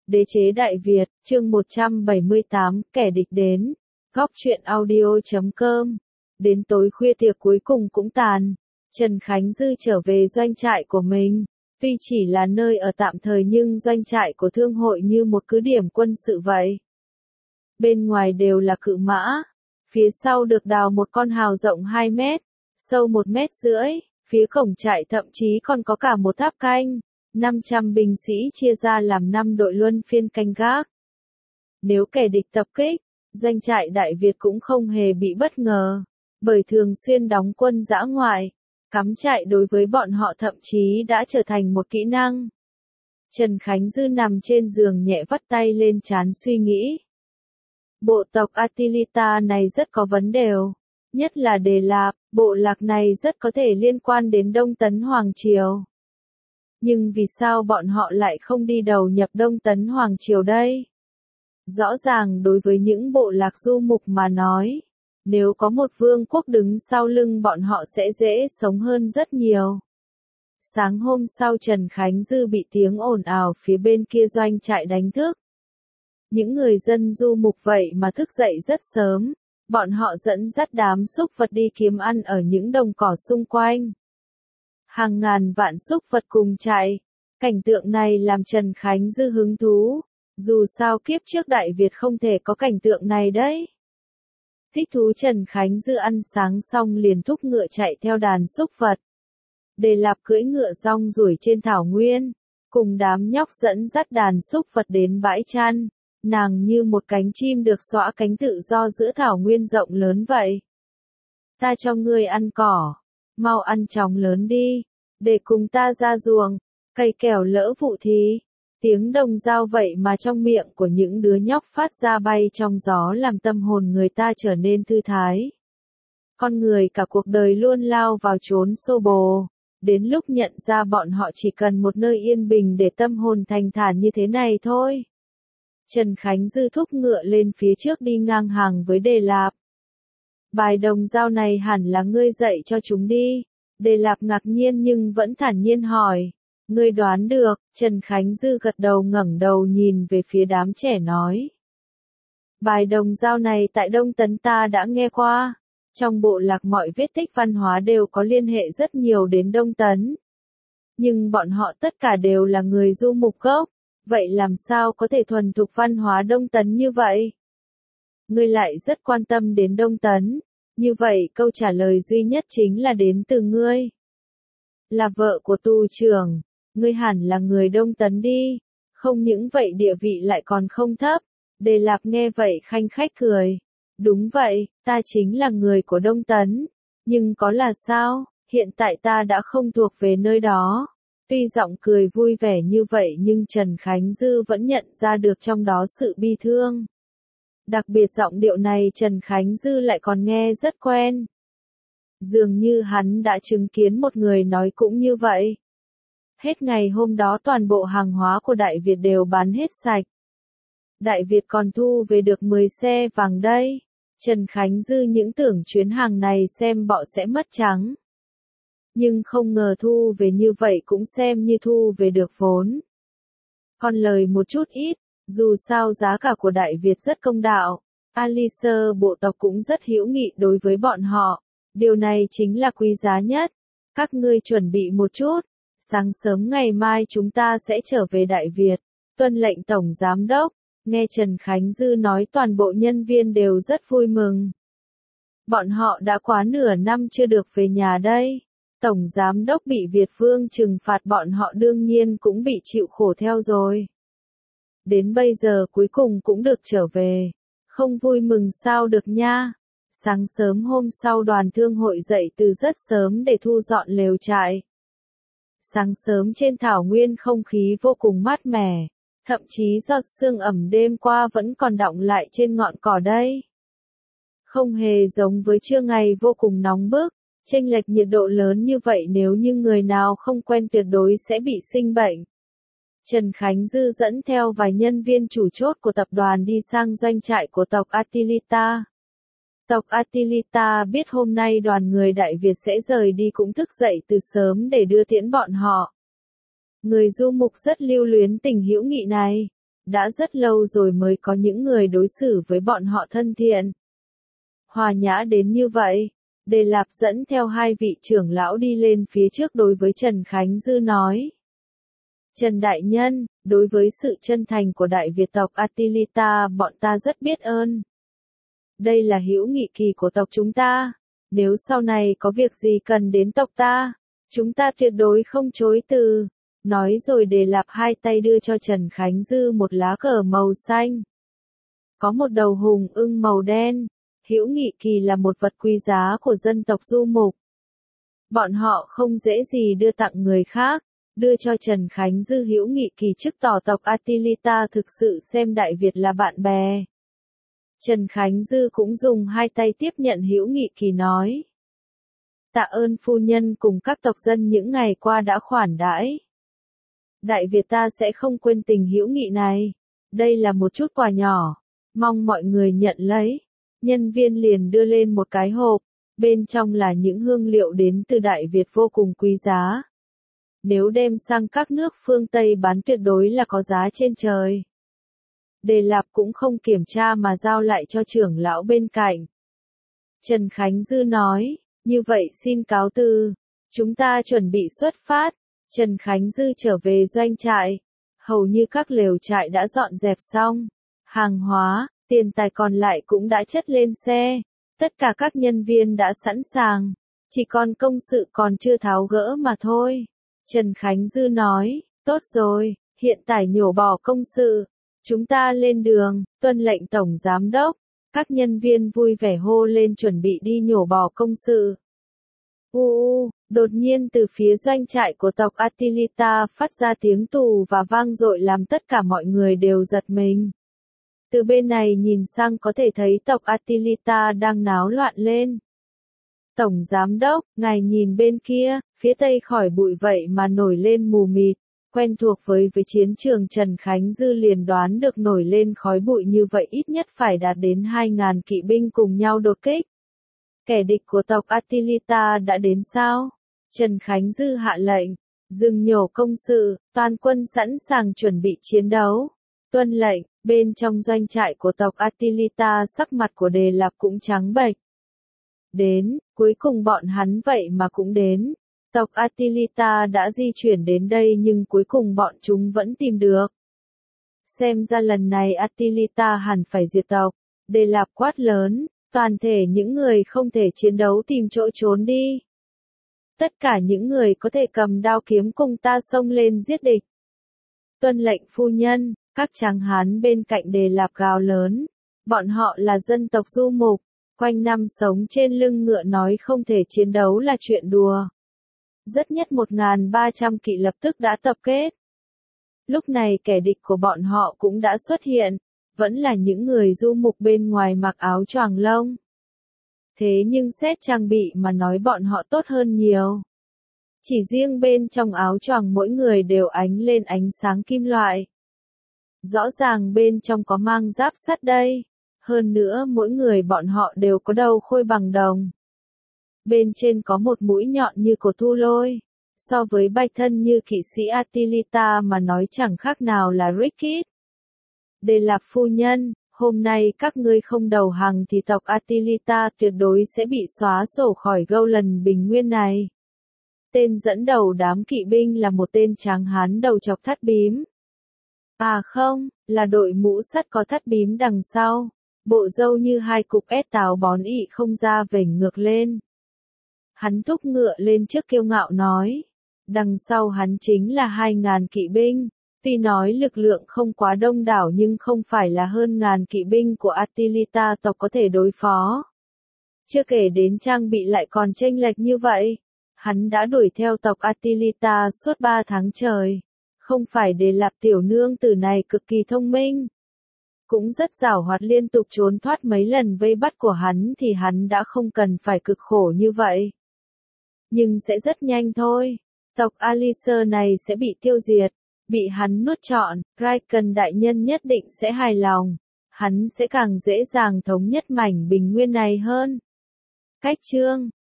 Đế chế Đại Việt, chương 178, kẻ địch đến. Góc truyện audio.com. Đến tối khuya tiệc cuối cùng cũng tàn. Trần Khánh Dư trở về doanh trại của mình. Tuy chỉ là nơi ở tạm thời nhưng doanh trại của thương hội như một cứ điểm quân sự vậy. Bên ngoài đều là cự mã. Phía sau được đào một con hào rộng 2 mét, sâu 1,5 mét. Phía cổng trại thậm chí còn có cả một tháp canh. 500 binh sĩ chia ra làm 5 đội luân phiên canh gác. Nếu kẻ địch tập kích, doanh trại Đại Việt cũng không hề bị bất ngờ, bởi thường xuyên đóng quân dã ngoại, cắm trại đối với bọn họ thậm chí đã trở thành một kỹ năng. Trần Khánh Dư nằm trên giường nhẹ vắt tay lên trán suy nghĩ. Bộ tộc Atilita này rất có vấn đề, nhất là Đề Lạp, bộ lạc này rất có thể liên quan đến Đông Tấn Hoàng Triều. Nhưng vì sao bọn họ lại không đi đầu nhập Đông Tấn Hoàng Triều đây? Rõ ràng đối với những bộ lạc du mục mà nói, nếu có một vương quốc đứng sau lưng bọn họ sẽ dễ sống hơn rất nhiều. Sáng hôm sau Trần Khánh Dư bị tiếng ồn ào phía bên kia doanh trại đánh thức. Những người dân du mục vậy mà thức dậy rất sớm, bọn họ dẫn dắt đám súc vật đi kiếm ăn ở những đồng cỏ xung quanh. Hàng ngàn vạn súc vật cùng chạy, cảnh tượng này làm Trần Khánh Dư hứng thú, dù sao kiếp trước Đại Việt không thể có cảnh tượng này đấy. Thích thú Trần Khánh Dư ăn sáng xong liền thúc ngựa chạy theo đàn súc vật. Đề Lạp cưỡi ngựa rong ruổi trên thảo nguyên, cùng đám nhóc dẫn dắt đàn súc vật đến bãi chăn, nàng như một cánh chim được xõa cánh tự do giữa thảo nguyên rộng lớn vậy. Ta cho ngươi ăn cỏ, mau ăn chóng lớn đi, để cùng ta ra ruộng, cây kẻo lỡ vụ thì. Tiếng đồng dao vậy mà trong miệng của những đứa nhóc phát ra bay trong gió làm tâm hồn người ta trở nên thư thái. Con người cả cuộc đời luôn lao vào chốn xô bồ, đến lúc nhận ra bọn họ chỉ cần một nơi yên bình để tâm hồn thanh thản như thế này thôi. Trần Khánh Dư thúc ngựa lên phía trước đi ngang hàng với Đề Lạp. Bài đồng dao này hẳn là ngươi dạy cho chúng đi. Đề Lạp ngạc nhiên nhưng vẫn thản nhiên hỏi. Ngươi đoán được, Trần Khánh Dư gật đầu ngẩng đầu nhìn về phía đám trẻ nói. Bài đồng dao này tại Đông Tấn ta đã nghe qua. Trong bộ lạc mọi vết tích văn hóa đều có liên hệ rất nhiều đến Đông Tấn. Nhưng bọn họ tất cả đều là người du mục gốc, vậy làm sao có thể thuần thục văn hóa Đông Tấn như vậy? Ngươi lại rất quan tâm đến Đông Tấn, như vậy câu trả lời duy nhất chính là đến từ ngươi. Là vợ của tù trưởng. Ngươi hẳn là người Đông Tấn đi, không những vậy địa vị lại còn không thấp. Đề Lạp nghe vậy khanh khách cười. Đúng vậy, ta chính là người của Đông Tấn. Nhưng có là sao, hiện tại ta đã không thuộc về nơi đó. Tuy giọng cười vui vẻ như vậy nhưng Trần Khánh Dư vẫn nhận ra được trong đó sự bi thương. Đặc biệt giọng điệu này Trần Khánh Dư lại còn nghe rất quen. Dường như hắn đã chứng kiến một người nói cũng như vậy. Hết ngày hôm đó toàn bộ hàng hóa của Đại Việt đều bán hết sạch. Đại Việt còn thu về được 10 xe vàng đây. Trần Khánh Dư những tưởng chuyến hàng này xem bọ sẽ mất trắng. Nhưng không ngờ thu về như vậy cũng xem như thu về được vốn. Còn lời một chút ít, dù sao giá cả của Đại Việt rất công đạo. Alicer bộ tộc cũng rất hữu nghị đối với bọn họ. Điều này chính là quý giá nhất. Các ngươi chuẩn bị một chút. Sáng sớm ngày mai chúng ta sẽ trở về Đại Việt, tuân lệnh Tổng Giám Đốc. Nghe Trần Khánh Dư nói toàn bộ nhân viên đều rất vui mừng. Bọn họ đã quá nửa năm chưa được về nhà đây. Tổng Giám Đốc bị Việt Vương trừng phạt bọn họ đương nhiên cũng bị chịu khổ theo rồi. Đến bây giờ cuối cùng cũng được trở về. Không vui mừng sao được nha. Sáng sớm hôm sau đoàn thương hội dậy từ rất sớm để thu dọn lều trại. Sáng sớm trên thảo nguyên không khí vô cùng mát mẻ, thậm chí giọt sương ẩm đêm qua vẫn còn đọng lại trên ngọn cỏ đây. Không hề giống với trưa ngày vô cùng nóng bức, chênh lệch nhiệt độ lớn như vậy nếu như người nào không quen tuyệt đối sẽ bị sinh bệnh. Trần Khánh Dư dẫn theo vài nhân viên chủ chốt của tập đoàn đi sang doanh trại của tộc Atilita. Tộc Atilita biết hôm nay đoàn người Đại Việt sẽ rời đi cũng thức dậy từ sớm để đưa tiễn bọn họ. Người du mục rất lưu luyến tình hữu nghị này. Đã rất lâu rồi mới có những người đối xử với bọn họ thân thiện, hòa nhã đến như vậy. Đề Lạp dẫn theo hai vị trưởng lão đi lên phía trước đối với Trần Khánh Dư nói. Trần Đại Nhân, đối với sự chân thành của Đại Việt tộc Attilita bọn ta rất biết ơn. Đây là hữu nghị kỳ của tộc chúng ta. Nếu sau này có việc gì cần đến tộc ta, chúng ta tuyệt đối không chối từ. Nói rồi Đề Lạp hai tay đưa cho Trần Khánh Dư một lá cờ màu xanh. Có một đầu hùng ưng màu đen. Hữu nghị kỳ là một vật quý giá của dân tộc Du Mục. Bọn họ không dễ gì đưa tặng người khác, đưa cho Trần Khánh Dư hữu nghị kỳ chứng tỏ tộc Attilita thực sự xem Đại Việt là bạn bè. Trần Khánh Dư cũng dùng hai tay tiếp nhận hữu nghị kỳ nói. Tạ ơn phu nhân cùng các tộc dân những ngày qua đã khoản đãi. Đại Việt ta sẽ không quên tình hữu nghị này. Đây là một chút quà nhỏ, mong mọi người nhận lấy. Nhân viên liền đưa lên một cái hộp, bên trong là những hương liệu đến từ Đại Việt vô cùng quý giá. Nếu đem sang các nước phương Tây bán tuyệt đối là có giá trên trời. Đề Lạp cũng không kiểm tra mà giao lại cho trưởng lão bên cạnh. Trần Khánh Dư nói, như vậy xin cáo từ, chúng ta chuẩn bị xuất phát. Trần Khánh Dư trở về doanh trại, hầu như các lều trại đã dọn dẹp xong, hàng hóa, tiền tài còn lại cũng đã chất lên xe, tất cả các nhân viên đã sẵn sàng, chỉ còn công sự còn chưa tháo gỡ mà thôi. Trần Khánh Dư nói, tốt rồi, hiện tại nhổ bỏ công sự, chúng ta lên đường, tuân lệnh Tổng Giám Đốc. Các nhân viên vui vẻ hô lên chuẩn bị đi nhổ bỏ công sự. Đột nhiên từ phía doanh trại của tộc Attilita phát ra tiếng tù và vang dội làm tất cả mọi người đều giật mình. Từ bên này nhìn sang có thể thấy tộc Attilita đang náo loạn lên. Tổng Giám Đốc, ngài nhìn bên kia, phía tây khỏi bụi vậy mà nổi lên mù mịt. Quen thuộc với chiến trường Trần Khánh Dư liền đoán được nổi lên khói bụi như vậy ít nhất phải đạt đến 2.000 kỵ binh cùng nhau đột kích. Kẻ địch của tộc Attilita đã đến sao? Trần Khánh Dư hạ lệnh, dừng nhổ công sự, toàn quân sẵn sàng chuẩn bị chiến đấu. Tuân lệnh, bên trong doanh trại của tộc Attilita sắc mặt của Đề Lạp cũng trắng bệch. Đến, cuối cùng bọn hắn vậy mà cũng đến. Tộc Attilita đã di chuyển đến đây nhưng cuối cùng bọn chúng vẫn tìm được. Xem ra lần này Attilita hẳn phải diệt tộc. Đề Lạp quát lớn, toàn thể những người không thể chiến đấu tìm chỗ trốn đi. Tất cả những người có thể cầm đao kiếm cùng ta xông lên giết địch. Tuân lệnh phu nhân, các tráng hán bên cạnh Đề Lạp gào lớn. Bọn họ là dân tộc Du Mục, quanh năm sống trên lưng ngựa nói không thể chiến đấu là chuyện đùa. Rất nhất 1.300 kỵ lập tức đã tập kết. Lúc này kẻ địch của bọn họ cũng đã xuất hiện, vẫn là những người Du Mục bên ngoài mặc áo choàng lông. Thế nhưng xét trang bị mà nói bọn họ tốt hơn nhiều. Chỉ riêng bên trong áo choàng mỗi người đều ánh lên ánh sáng kim loại. Rõ ràng bên trong có mang giáp sắt đây. Hơn nữa mỗi người bọn họ đều có đầu khôi bằng đồng. Bên trên có một mũi nhọn như của thu lôi. So với bạch thân như kỵ sĩ Attilita mà nói chẳng khác nào là Rickit. Đề Lạp phu nhân, hôm nay các ngươi không đầu hàng thì tộc Attilita tuyệt đối sẽ bị xóa sổ khỏi Gowland Bình Nguyên này. Tên dẫn đầu đám kỵ binh là một tên tráng hán đầu chọc thắt bím. À không, là đội mũ sắt có thắt bím đằng sau. Bộ râu như hai cục ép táo bón ị không ra vểnh ngược lên. Hắn thúc ngựa lên trước kiêu ngạo nói. Đằng sau hắn chính là 2.000 kỵ binh. Tuy nói lực lượng không quá đông đảo nhưng không phải là hơn ngàn kỵ binh của Attilita tộc có thể đối phó. Chưa kể đến trang bị lại còn chênh lệch như vậy. Hắn đã đuổi theo tộc Attilita suốt 3 tháng trời. Không phải Đề Lạp tiểu nương tử này cực kỳ thông minh. Cũng rất giàu hoạt liên tục trốn thoát mấy lần vây bắt của hắn thì hắn đã không cần phải cực khổ như vậy. Nhưng sẽ rất nhanh thôi. Tộc Alicer này sẽ bị tiêu diệt. Bị hắn nuốt trọn, Raikön đại nhân nhất định sẽ hài lòng. Hắn sẽ càng dễ dàng thống nhất mảnh bình nguyên này hơn. Cách chương